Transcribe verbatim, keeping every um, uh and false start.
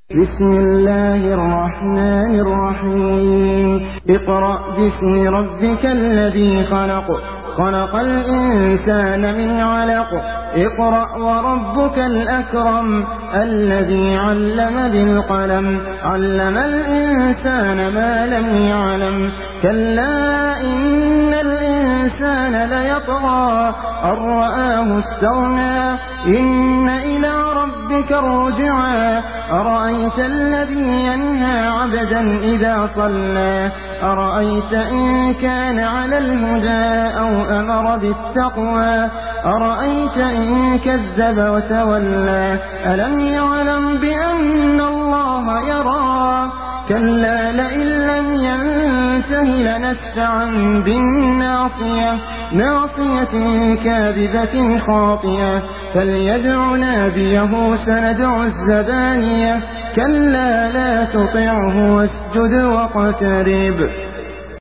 بسم الله الرحمن الرحيم اقرأ باسم ربك الذي خلق خلق الإنسان من علق اقرأ وربك الأكرم الذي علم بالقلم علم الإنسان ما لم يعلم كلا إن الإنسان ليطغى أن رآه استغنى إن إلى ربك الرجعى أرأيت الذي ينهى عبدا إذا صلى أرأيت إن كان على الهدى أو أمر بالتقوى أرأيت إن كذب وتولى ألم يعلم بأن الله يرى كلا لئن لم ينته لنسفعا بالناصية ناصية كاذبة خاطئة فليدع ناديه سندع الزبانية كلا لا تطعه واسجد واقترب